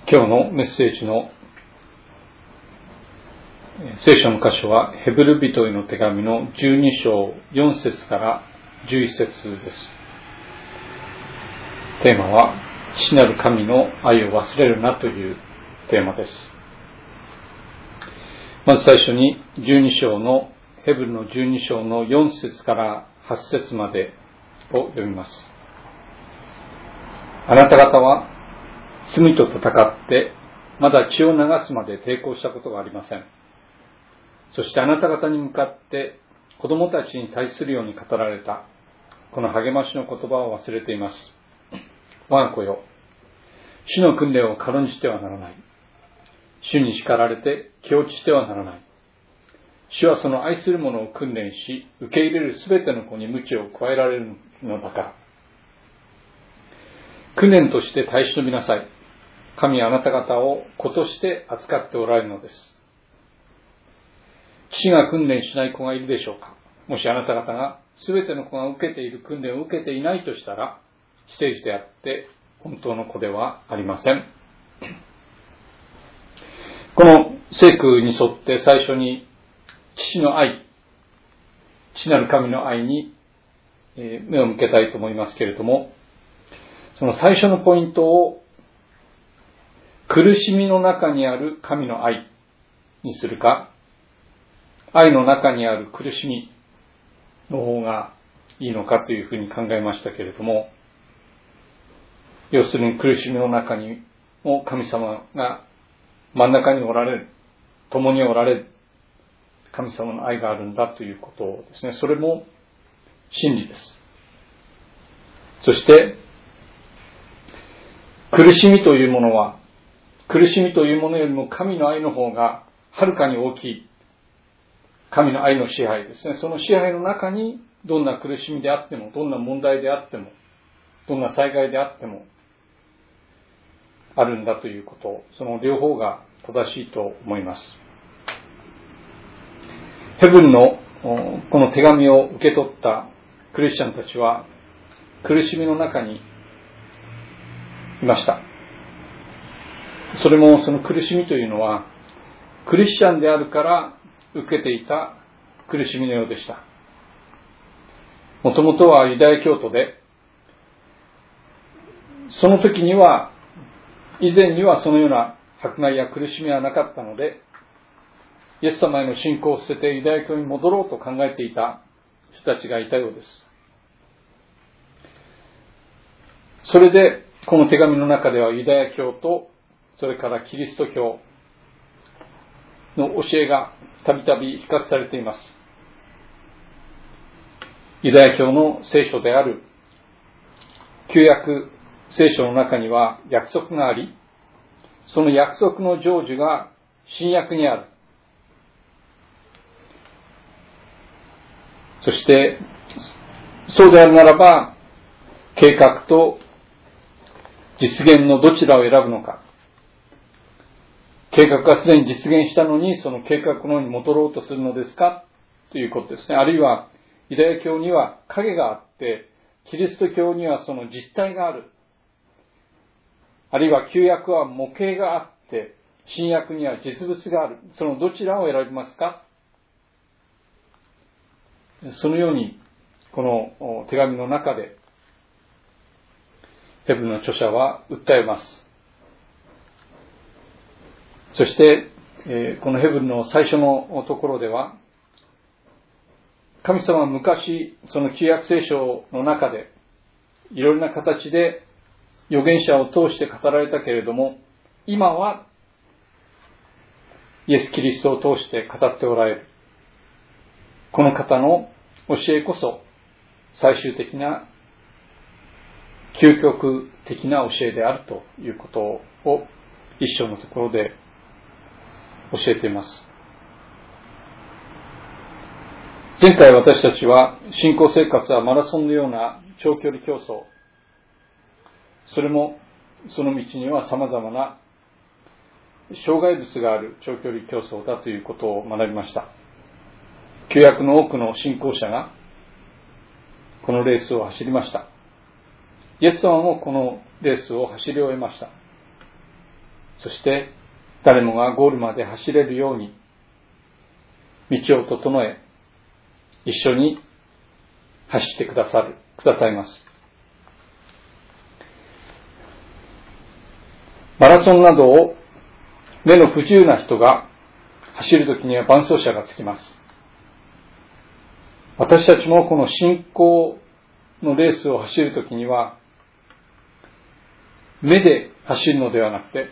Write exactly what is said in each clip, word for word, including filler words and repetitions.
今日のメッセージの聖書の箇所はヘブル人への手紙のじゅうに章よん節からじゅういち節です。テーマは父なる神の愛を忘れるなというテーマです。まず最初にじゅうに章のヘブルのじゅうに章のよん節からはち節までを読みます。あなた方は罪と戦ってまだ血を流すまで抵抗したことがありません。そしてあなた方に向かって子供たちに対するように語られたこの励ましの言葉を忘れています。我が子よ、主の訓練を軽んじてはならない。主に叱られて気落ちしてはならない。主はその愛する者を訓練し、受け入れるすべての子に鞭を加えられるのだから。訓練として耐え忍びなさい。神はあなた方を子として扱っておられるのです。父が訓練しない子がいるでしょうか。もしあなた方がすべての子が受けている訓練を受けていないとしたら、不誠実であって本当の子ではありません。この聖句に沿って最初に父の愛、父なる神の愛に目を向けたいと思いますけれども、その最初のポイントを苦しみの中にある神の愛にするか、愛の中にある苦しみの方がいいのかというふうに考えましたけれども、要するに苦しみの中にも神様が真ん中におられる、共におられる神様の愛があるんだということですね。それも真理です。そして苦しみというものは、苦しみというものよりも神の愛の方がはるかに大きい。神の愛の支配ですね。その支配の中にどんな苦しみであっても、どんな問題であっても、どんな災害であってもあるんだということ、その両方が正しいと思います。ヘブルのこの手紙を受け取ったクリスチャンたちは苦しみの中にいました。それもその苦しみというのはクリスチャンであるから受けていた苦しみのようでした。もともとはユダヤ教徒で、その時には以前にはそのような迫害や苦しみはなかったので、イエス様への信仰を捨ててユダヤ教に戻ろうと考えていた人たちがいたようです。それでこの手紙の中ではユダヤ教とそれからキリスト教の教えがたびたび比較されています。ユダヤ教の聖書である旧約聖書の中には約束があり、その約束の成就が新約にある。そしてそうであるならば、計画と実現のどちらを選ぶのか。計画がすでに実現したのに、その計画の方に戻ろうとするのですかということですね。あるいはユダヤ教には影があって、キリスト教にはその実体がある。あるいは旧約は模型があって、新約には実物がある。そのどちらを選びますか。そのようにこの手紙の中でヘブルの著者は訴えます。そして、えー、このヘブルの最初のところでは、神様は昔その旧約聖書の中でいろいろな形で預言者を通して語られたけれども、今はイエス・キリストを通して語っておられる。この方の教えこそ最終的な究極的な教えであるということを一章のところで教えています。前回私たちは信仰生活はマラソンのような長距離競争、それもその道には様々な障害物がある長距離競争だということを学びました。旧約の多くの信仰者がこのレースを走りました。イエス様もこのレースを走り終えました。 そして誰もがゴールまで走れるように道を整え、一緒に走ってくださる、くださいます。マラソンなどを目の不自由な人が走るときには伴走者がつきます。私たちもこの信仰のレースを走るときには、目で走るのではなくて、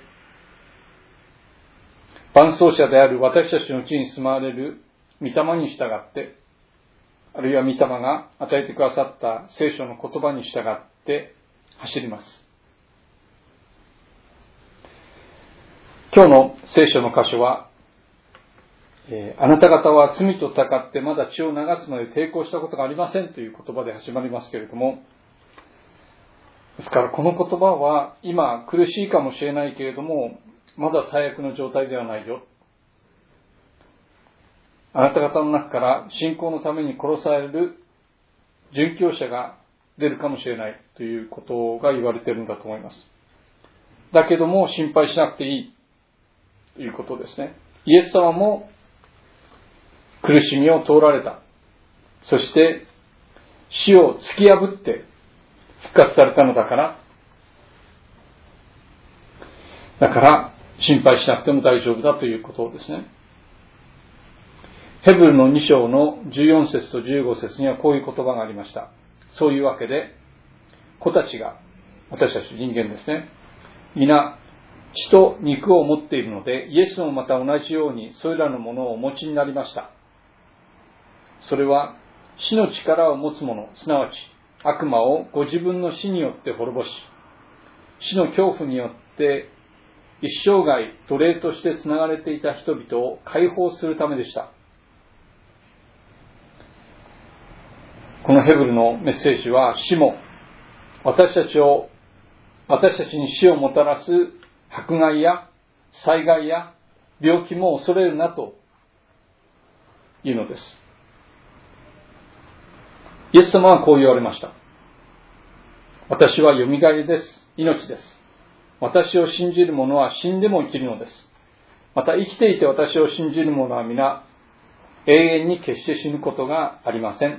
伴走者である私たちのうちに住まわれる御霊に従って、あるいは御霊が与えてくださった聖書の言葉に従って走ります。今日の聖書の箇所は、えー、あなた方は罪と戦ってまだ血を流すまで抵抗したことがありませんという言葉で始まりますけれども、ですからこの言葉は今苦しいかもしれないけれども、まだ最悪の状態ではないよ。あなた方の中から信仰のために殺される殉教者が出るかもしれないということが言われているんだと思います。だけども心配しなくていいということですね。イエス様も苦しみを通られた。そして死を突き破って復活されたのだから、だから心配しなくても大丈夫だということですね。ヘブルのに章のじゅうよん節とじゅうご節にはこういう言葉がありました。そういうわけで、子たちが、私たち人間ですね、皆血と肉を持っているので、イエスもまた同じようにそれらのものをお持ちになりました。それは死の力を持つ者、すなわち悪魔をご自分の死によって滅ぼし、死の恐怖によって一生涯奴隷としてつながれていた人々を解放するためでした。このヘブルのメッセージは、死も私たちを私たちに死をもたらす迫害や災害や病気も恐れるなというのです。イエス様はこう言われました。私はよみがえりです。命です。私を信じる者は死んでも生きるのです。また生きていて私を信じる者は皆永遠に決して死ぬことがありません。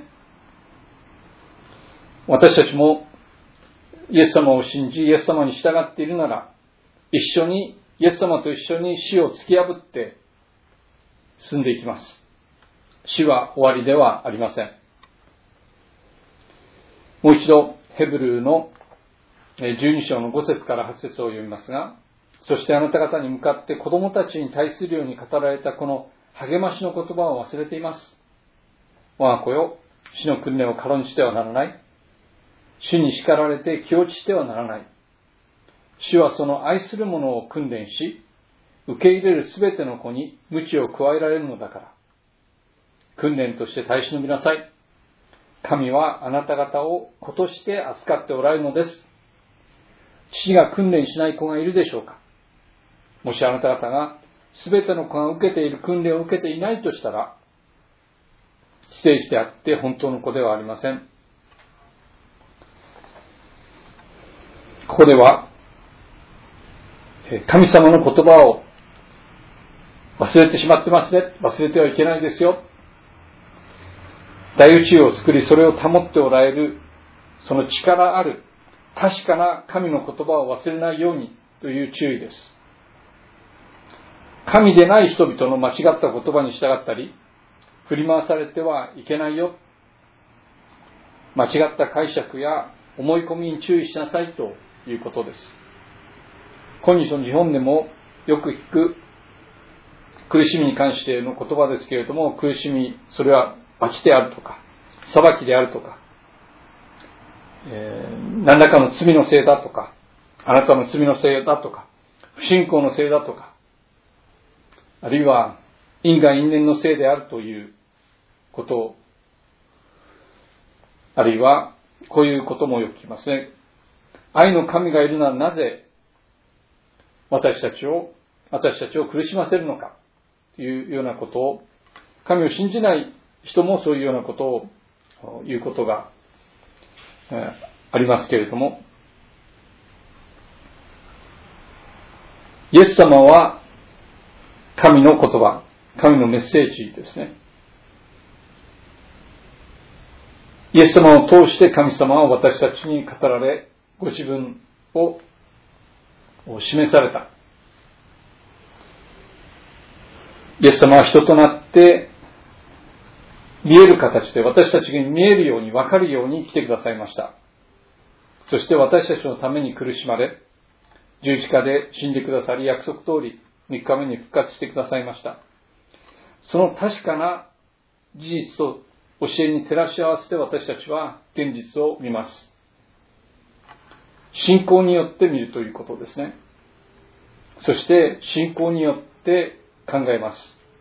私たちもイエス様を信じ、イエス様に従っているなら、一緒に、イエス様と一緒に死を突き破って進んでいきます。死は終わりではありません。もう一度、ヘブルのじゅうに章のご節からはち節を読みますが、そしてあなた方に向かって子供たちに対するように語られたこの励ましの言葉を忘れています。我が子よ、死の訓練を軽んじてはならない。主に叱られて気落ちしてはならない。主はその愛する者を訓練し、受け入れるすべての子に鞭を加えられるのだから。訓練として耐え忍びなさい。神はあなた方を子として扱っておられるのです。父が訓練しない子がいるでしょうか。もしあなた方がすべての子が受けている訓練を受けていないとしたら、不誠実であって本当の子ではありません。ここでは、神様の言葉を忘れてしまってますね。忘れてはいけないですよ。大宇宙を作り、それを保っておられる、その力ある、確かな神の言葉を忘れないようにという注意です。神でない人々の間違った言葉に従ったり、振り回されてはいけないよ。間違った解釈や思い込みに注意しなさいということです。今日の日本でもよく聞く苦しみに関しての言葉ですけれども、苦しみ、それは罰であるとか、裁きであるとか、えー、何らかの罪のせいだとか、あなたの罪のせいだとか、不信仰のせいだとか、あるいは因果因縁のせいであるということを、あるいはこういうこともよく聞きますね。愛の神がいるならなぜ私たちを、私たちを苦しませるのかというようなことを、神を信じない人もそういうようなことを言うことが、えー、ありますけれども、 イエス様は神の言葉、神のメッセージですね。イエス様を通して神様は私たちに語られ、ご自分を示された。イエス様は人となって見える形で私たちに見えるように分かるように来てくださいました。そして私たちのために苦しまれ、十字架で死んでくださり、約束通りみっかめに復活してくださいました。その確かな事実と教えに照らし合わせて私たちは現実を見ます。信仰によって見るということですね。そして信仰によって考えます。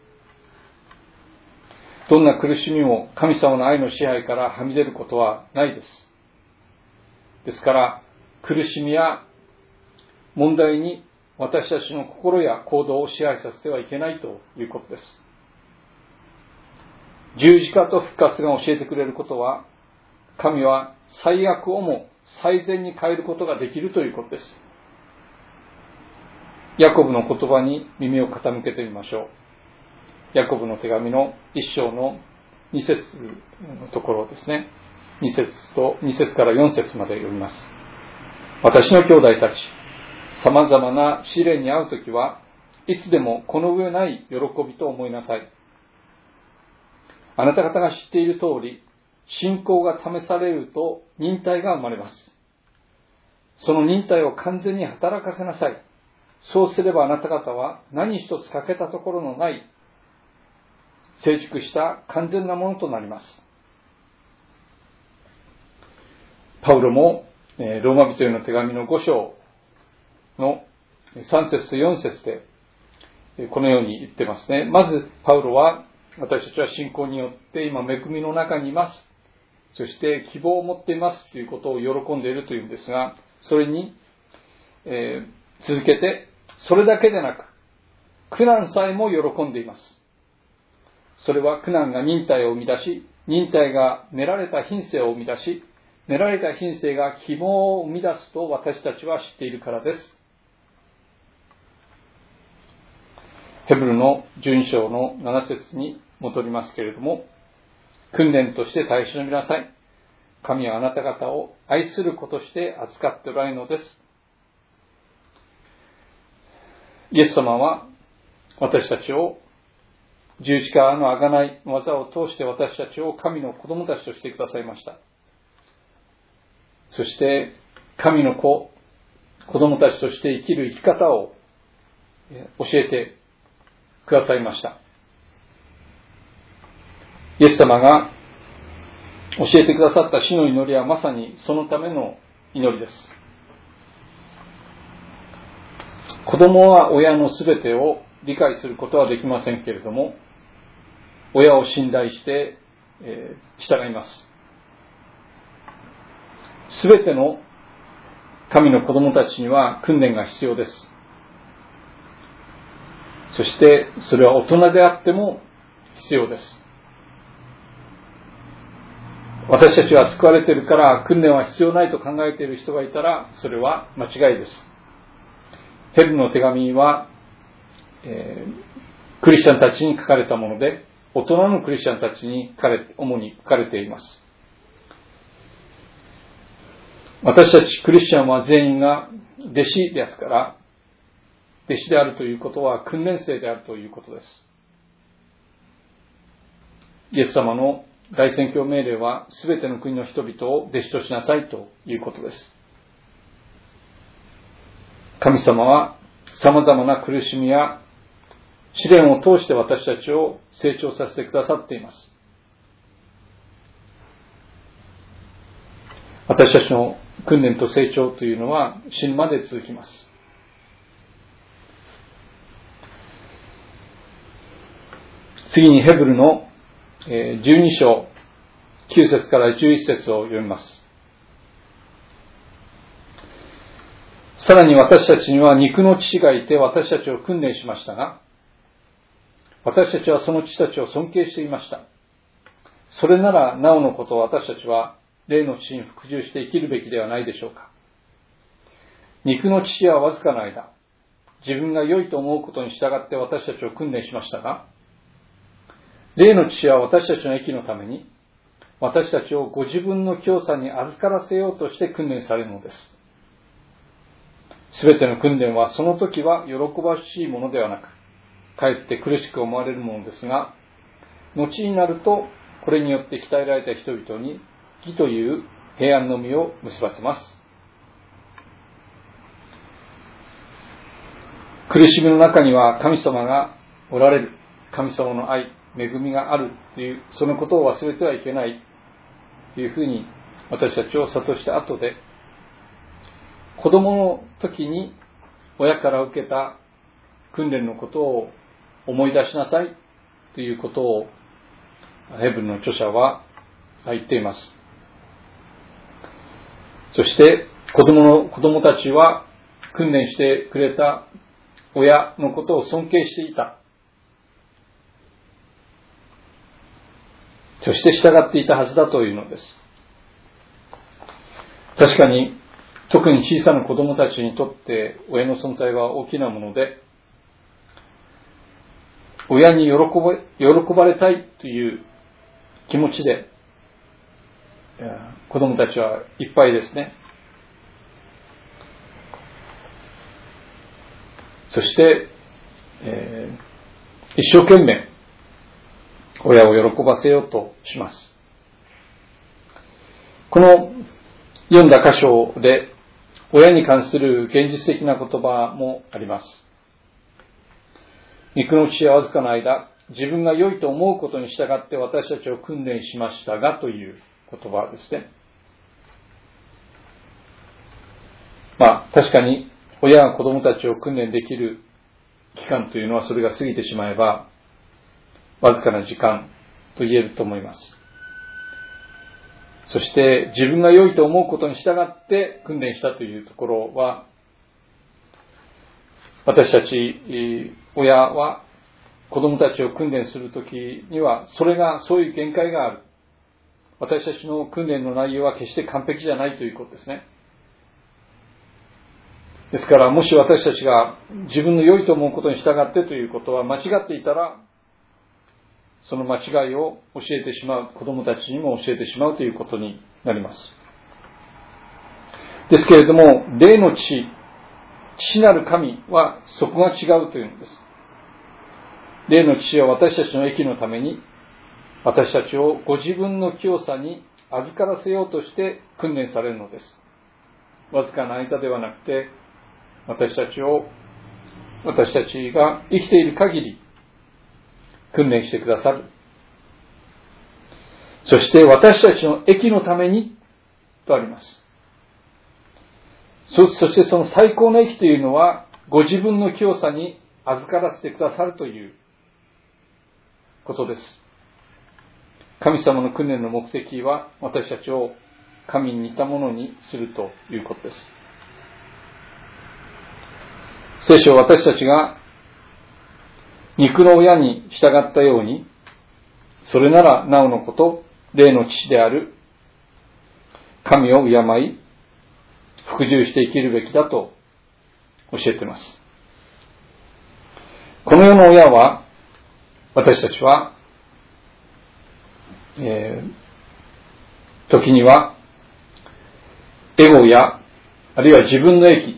どんな苦しみも神様の愛の支配からはみ出ることはないです。ですから苦しみや問題に私たちの心や行動を支配させてはいけないということです。十字架と復活が教えてくれることは、神は最悪をも最善に変えることができるということです。ヤコブの言葉に耳を傾けてみましょう。ヤコブの手紙の一章の二節のところですね。二節と二節から四節まで読みます。私の兄弟たち、様々な試練に遭うときはいつでもこの上ない喜びと思いなさい。あなた方が知っている通り、信仰が試されると忍耐が生まれます。その忍耐を完全に働かせなさい。そうすればあなた方は何一つ欠けたところのない成熟した完全なものとなります。パウロもローマ人への手紙のご章のさん節とよん節でこのように言ってますね。まずパウロは、私たちは信仰によって今恵みの中にいます。そして希望を持っていますということを喜んでいるというんですが、それに、えー、続けて、それだけでなく、苦難さえも喜んでいます。それは苦難が忍耐を生み出し、忍耐が練られた品性を生み出し、練られた品性が希望を生み出すと私たちは知っているからです。ヘブルのじゅうに章のなな節に戻りますけれども、訓練として耐え忍びなさい。神はあなた方を愛する子として扱っておられるのです。イエス様は私たちを十字架の贖いの技を通して私たちを神の子供たちとしてくださいました。そして神の子、子供たちとして生きる生き方を教えてくださいました。イエス様が教えてくださった死の祈りはまさにそのための祈りです。子供は親のすべてを理解することはできませんけれども、親を信頼して、えー、従います。すべての神の子供たちには訓練が必要です。そしてそれは大人であっても必要です。私たちは救われているから訓練は必要ないと考えている人がいたら、それは間違いです。ヘブルの手紙は、えー、クリスチャンたちに書かれたもので、大人のクリスチャンたちに書かれ主に書かれています。私たちクリスチャンは全員が弟子ですから、弟子であるということは訓練生であるということです。イエス様の大宣教命令は、すべての国の人々を弟子としなさいということです。神様は様々な苦しみや試練を通して私たちを成長させてくださっています。私たちの訓練と成長というのは死ぬまで続きます。次にヘブルのじゅうに章きゅう節からじゅういち節を読みます。さらに私たちには肉の父がいて私たちを訓練しましたが、私たちはその父たちを尊敬していました。それならなおのこと私たちは霊の父に服従して生きるべきではないでしょうか。肉の父はわずかの間、 自分が良いと思うことに従って私たちを訓練しましたが、霊の父は私たちの益のために、私たちをご自分の教唆に預からせようとして訓練されるのです。すべての訓練はその時は喜ばしいものではなく、かえって苦しく思われるものですが、後になるとこれによって鍛えられた人々に義という平安の実を結ばせます。苦しみの中には神様がおられる、神様の愛、恵みがあるという、そのことを忘れてはいけないというふうに私たちを諭した後で、子供の時に親から受けた訓練のことを思い出しなさいということをヘブルの著者は言っています。そして子供の子供たちは訓練してくれた親のことを尊敬していた。そして従っていたはずだというのです。確かに特に小さな子供たちにとって親の存在は大きなもので、親に喜ば、喜ばれたいという気持ちで子供たちはいっぱいですね。そして、えー、一生懸命親を喜ばせようとします。この読んだ箇所で親に関する現実的な言葉もあります。肉の父はわずかの間、自分が良いと思うことに従って私たちを訓練しましたがという言葉ですね。まあ確かに親が子供たちを訓練できる期間というのはそれが過ぎてしまえばわずかな時間と言えると思います。そして自分が良いと思うことに従って訓練したというところは、私たち親は子供たちを訓練するときにはそれがそういう限界がある。私たちの訓練の内容は決して完璧じゃないということですね。ですからもし私たちが自分の良いと思うことに従ってということは間違っていたら、その間違いを教えてしまう、子供たちにも教えてしまうということになります。ですけれども、霊の父、父なる神はそこが違うというんです。霊の父は私たちの益のために、私たちをご自分の清さに預からせようとして訓練されるのです。わずかな間ではなくて、私たちを、私たちが生きている限り、訓練してくださる。そして私たちの益のためにとあります。そ, そしてその最高の益というのはご自分の清さに預からせてくださるということです。神様の訓練の目的は私たちを神に似たものにするということです。聖書は私たちが肉の親に従ったように、それならなおのこと、霊の父である神を敬い、服従して生きるべきだと教えています。この世の親は、私たちは、えー、時には、エゴや、あるいは自分の益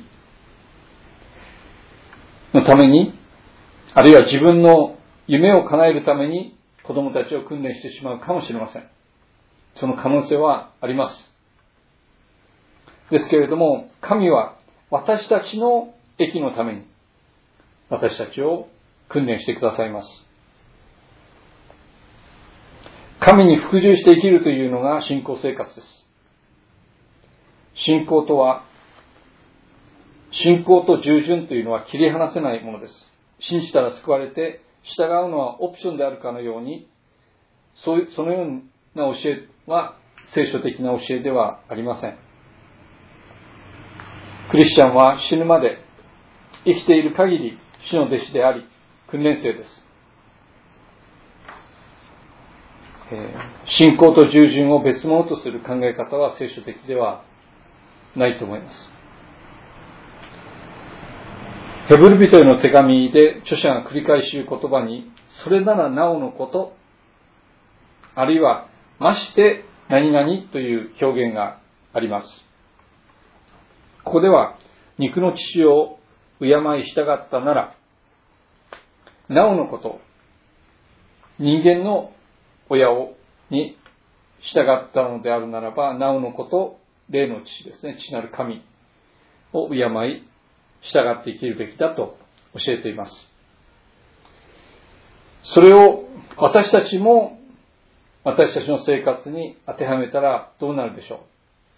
のために、あるいは自分の夢を叶えるために子供たちを訓練してしまうかもしれません。その可能性はあります。ですけれども、神は私たちの益のために私たちを訓練してくださいます。神に服従して生きるというのが信仰生活です。信仰とは、信仰と従順というのは切り離せないものです。信じたら救われて従うのはオプションであるかのように、そういうそのような教えは聖書的な教えではありません。クリスチャンは死ぬまで生きている限り主の弟子であり訓練生です。えー、信仰と従順を別物とする考え方は聖書的ではないと思います。 ヘブル人への手紙で著者が繰り返し言う言葉に、それならなおのこと、あるいはまして何々という表現があります。ここでは肉の父を敬い従ったなら、なおのこと、人間の親をに従ったのであるならば、なおのこと、霊の父ですね、父なる神を敬い従って生きるべきだと教えています。それを私たちも私たちの生活に当てはめたらどうなるでしょ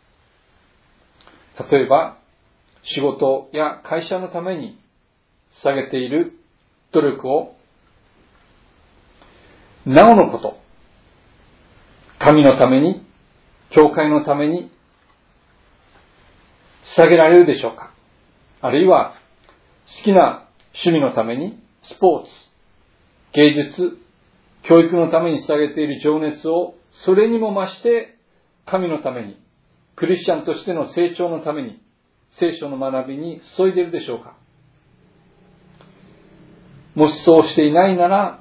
う。例えば仕事や会社のために捧げている努力をなおのこと、神のために、教会のために捧げられるでしょうか。あるいは好きな趣味のためにスポーツ、芸術、教育のために捧げている情熱をそれにも増して神のために、クリスチャンとしての成長のために聖書の学びに注いでいるでしょうか。もしそうしていないなら、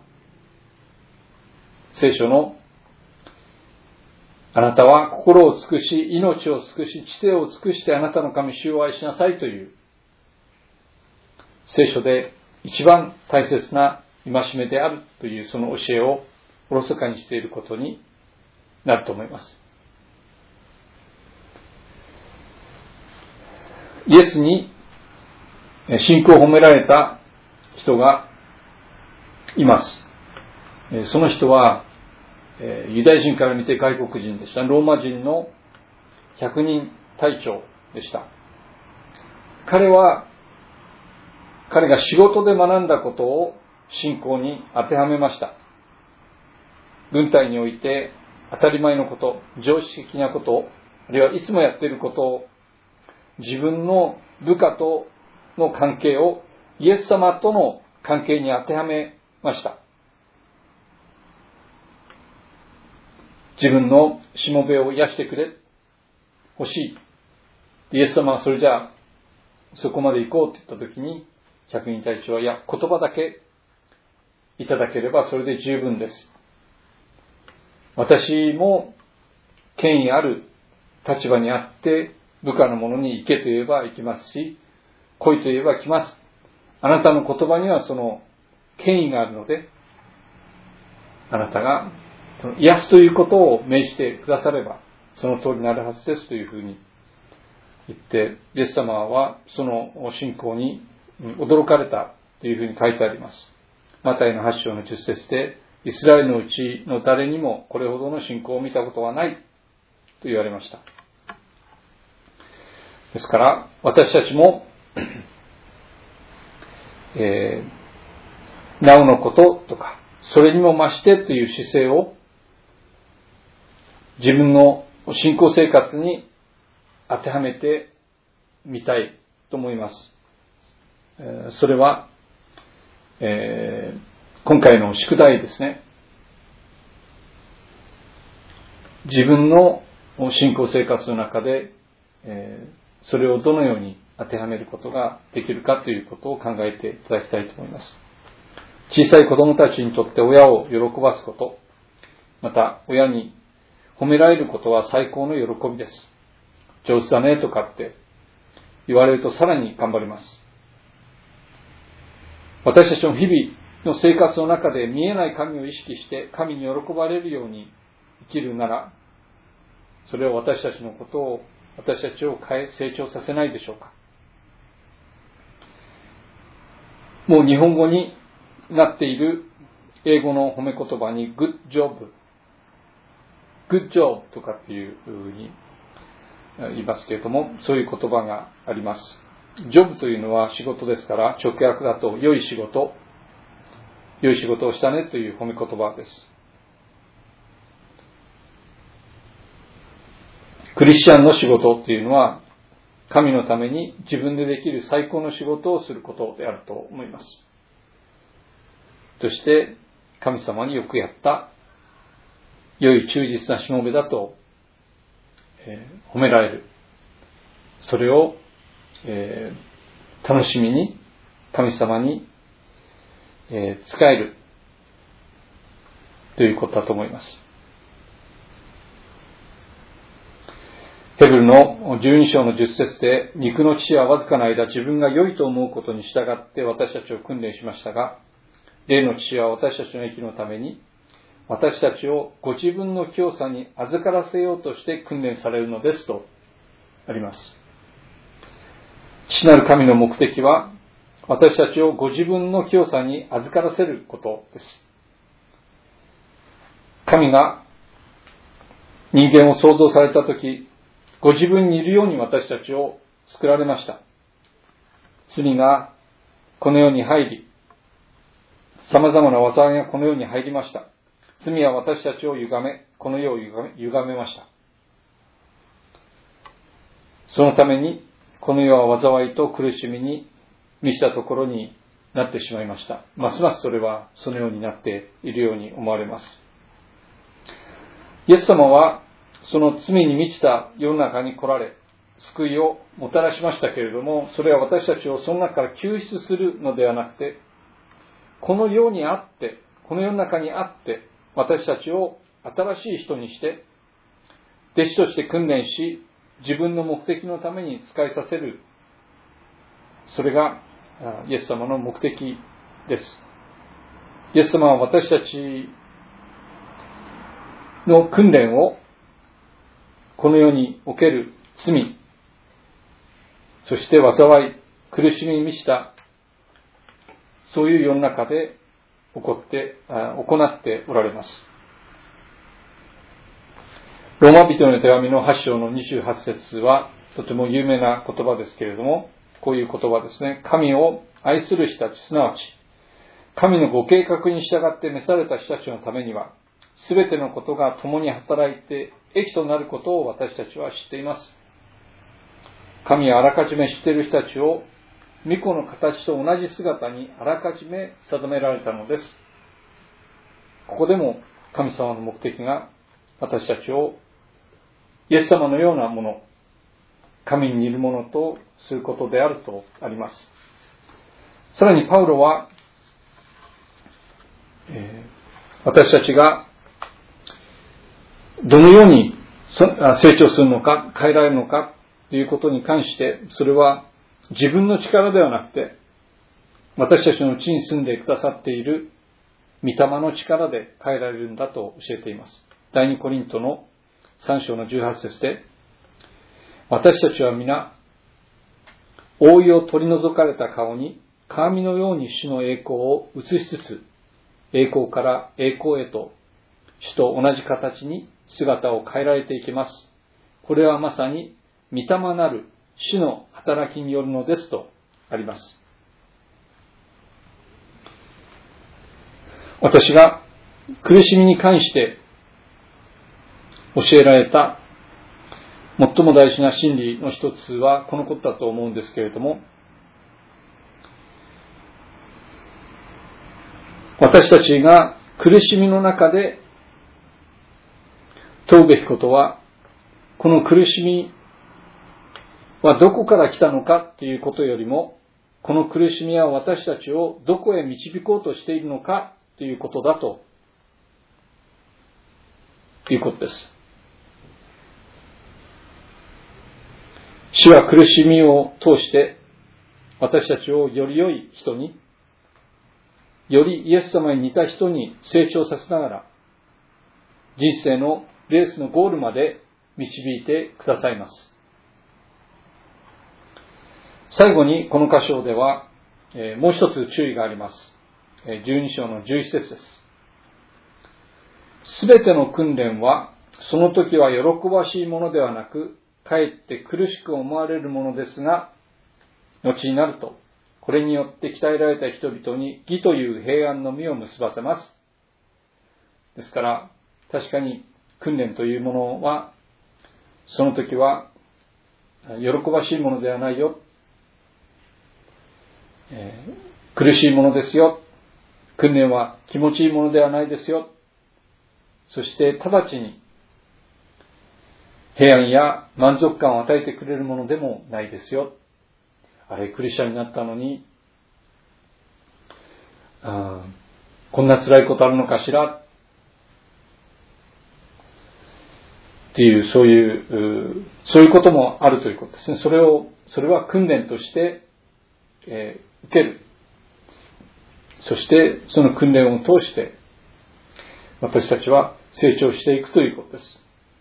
聖書のあなたは心を尽くし、命を尽くし、知性を尽くしてあなたの神主を愛しなさいという聖書で一番大切な戒めであるというその教えをおろそかにしていることになると思います。イエスに信仰を褒められた人がいます。その人はユダヤ人から見て外国人でした。ローマ人の百人隊長でした。彼は彼が仕事で学んだことを信仰に当てはめました。軍隊において当たり前のこと、常識的なこと、あるいはいつもやっていることを自分の部下との関係をイエス様との関係に当てはめました。自分のしもべを癒してくれ、欲しい。イエス様はそれじゃあそこまで行こうと言ったときに、百人隊長は、いや、言葉だけいただければそれで十分です。私も権威ある立場にあって部下の者に行けと言えば行きますし、来いと言えば来ます。あなたの言葉にはその権威があるので、あなたがその癒すということを命じてくださればその通りになるはずですというふうに言って、イエス様はその信仰に驚かれたというふうに書いてあります。マタイのはち章のじゅっ節で、イスラエルのうちの誰にもこれほどの信仰を見たことはないと言われました。ですから私たちも、えー、なおのこととかそれにも増してという姿勢を自分の信仰生活に当てはめてみたいと思います。それは、えー、今回の宿題ですね。自分の信仰生活の中で、えー、それをどのように当てはめることができるかということを考えていただきたいと思います。小さい子供たちにとって親を喜ばすこと、また親に褒められることは最高の喜びです。上手だねとかって言われるとさらに頑張ります。私たちの日々の生活の中で見えない神を意識して神に喜ばれるように生きるなら、それは私たちのことを、私たちを変え成長させないでしょうか。もう日本語になっている英語の褒め言葉に good job good job とかっていうふうに言いますけれども、そういう言葉があります。ジョブというのは仕事ですから、直訳だと良い仕事、良い仕事をしたねという褒め言葉です。クリスチャンの仕事というのは、神のために自分でできる最高の仕事をすることであると思います。そして神様によくやった良い忠実なしもべだと、えー、褒められる。それを、えー、楽しみに神様に、えー、仕えるということだと思います。ヘブルのじゅうに章のじゅっ節で、肉の父はわずかな間自分が良いと思うことに従って私たちを訓練しましたが、霊の父は私たちの益のために私たちをご自分の教唆に預からせようとして訓練されるのですとあります。父なる神の目的は私たちをご自分の教唆に預からせることです。神が人間を創造されたとき、ご自分にいるように私たちを作られました。罪がこの世に入り、様々な災いがこの世に入りました。罪は私たちを歪め、この世を歪め、歪めました。そのために、この世は災いと苦しみに満ちたところになってしまいました。ますますそれはそのようになっているように思われます。イエス様は、その罪に満ちた世の中に来られ、救いをもたらしましたけれども、それは私たちをその中から救出するのではなくて、この世にあって、この世の中にあって、私たちを新しい人にして、弟子として訓練し、自分の目的のために使いさせる。それがイエス様の目的です。イエス様は私たちの訓練を、この世における罪、そして災い、苦しみに満ちた、そういう世の中で起こって、行っておられます。ローマ人の手紙のはち章のにじゅうはち節はとても有名な言葉ですけれども、こういう言葉ですね。神を愛する人たち、すなわち神のご計画に従って召された人たちのためには、すべてのことが共に働いて益となることを私たちは知っています。神はあらかじめ知っている人たちを御子の形と同じ姿にあらかじめ定められたのです。ここでも神様の目的が私たちをイエス様のようなもの、神に似るものとすることであるとあります。さらにパウロは、えー、私たちがどのように成長するのか、変えられるのかということに関して、それは自分の力ではなくて、私たちのうちに住んでくださっている御霊の力で変えられるんだと教えています。第二コリントのさん章のじゅうはち節で、私たちは皆、覆いを取り除かれた顔に、鏡のように主の栄光を映しつつ、栄光から栄光へと、主と同じ形に姿を変えられていきます。これはまさに、御霊なる主の働きによるのですとあります。私が苦しみに関して教えられた最も大事な真理の一つはこのことだと思うんですけれども、私たちが苦しみの中で問うべきことは、この苦しみはどこから来たのかということよりも、この苦しみは私たちをどこへ導こうとしているのかということだということです。主は苦しみを通して私たちをより良い人に、よりイエス様に似た人に成長させながら、人生のレースのゴールまで導いてくださいます。最後にこの箇所では、えー、もう一つ注意があります。じゅうに章のじゅういち節です。すべての訓練はその時は喜ばしいものではなく、かえって苦しく思われるものですが、後になるとこれによって鍛えられた人々に義という平安の実を結ばせます。ですから確かに訓練というものはその時は喜ばしいものではないよ、えー、苦しいものですよ、訓練は気持ちいいものではないですよ、そして直ちに平安や満足感を与えてくれるものでもないですよ。あれクリスチャンになったのにあこんな辛いことあるのかしらっていう、そういう、そういうこともあるということですね。それを、それは訓練として、えー、受ける。そして、その訓練を通して、私たちは成長していくということです。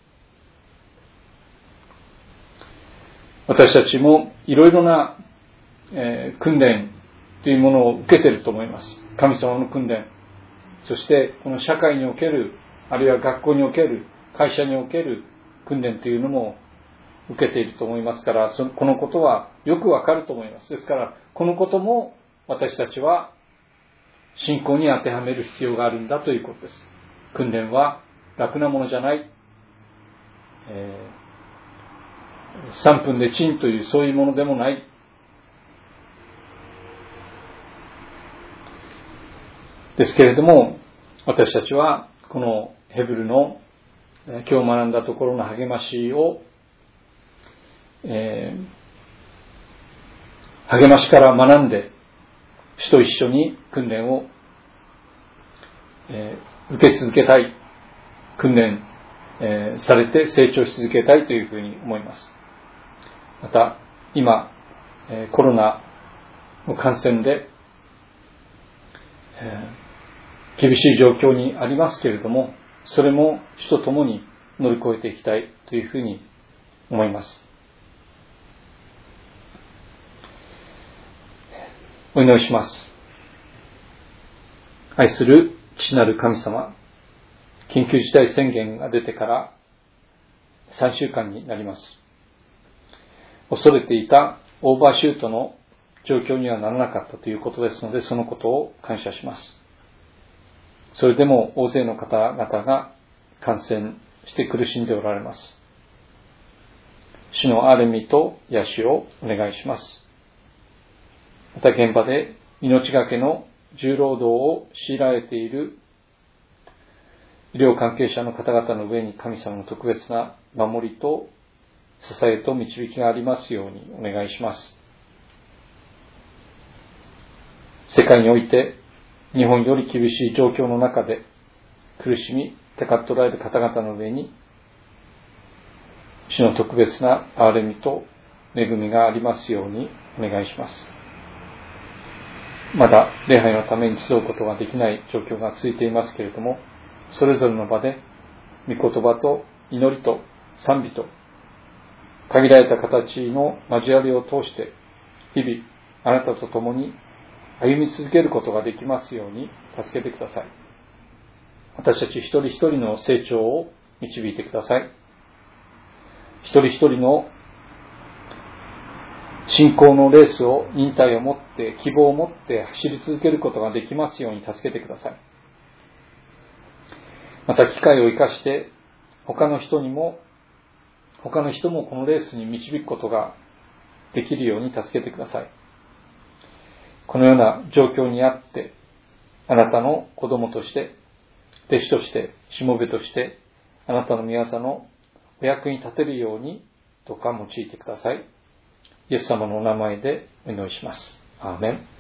私たちもいろいろな、えー、訓練というものを受けていると思います。神様の訓練。そして、この社会における、あるいは学校における、会社における訓練というのも受けていると思いますから、そのこのことはよくわかると思います。ですから、このことも私たちは信仰に当てはめる必要があるんだということです。訓練は楽なものじゃない。えー、さんぷんでチンというそういうものでもない。ですけれども、私たちはこのヘブルの今日学んだところの励ましを、えー、励ましから学んで、主と一緒に訓練を、えー、受け続けたい、訓練、えー、されて成長し続けたいというふうに思います。また、今、えー、コロナの感染で、えー、厳しい状況にありますけれども、それも主と共に乗り越えていきたいというふうに思います。お祈りします。愛する父なる神様、緊急事態宣言が出てからさんしゅうかんになります。恐れていたオーバーシュートの状況にはならなかったということですので、そのことを感謝します。それでも大勢の方々が感染して苦しんでおられます。主の憐れみと癒しをお願いします。また現場で命がけの重労働を強いられている医療関係者の方々の上に神様の特別な守りと支えと導きがありますようにお願いします。世界において日本より厳しい状況の中で苦しみ、手かっとられる方々の上に主の特別な憐れみと恵みがありますようにお願いします。まだ礼拝のために集うことができない状況が続いていますけれども、それぞれの場で御言葉と祈りと賛美と限られた形の交わりを通して日々あなたと共に歩み続けることができますように助けてください。私たち一人一人の成長を導いてください。一人一人の信仰のレースを忍耐を持って希望を持って走り続けることができますように助けてください。また機会を生かして他の人にも他の人もこのレースに導くことができるように助けてください。このような状況にあってあなたの子供として弟子としてしもべとしてあなたの御業のお役に立てるようにどうか用いてください。イエス様のお名前でお祈りします。アーメン。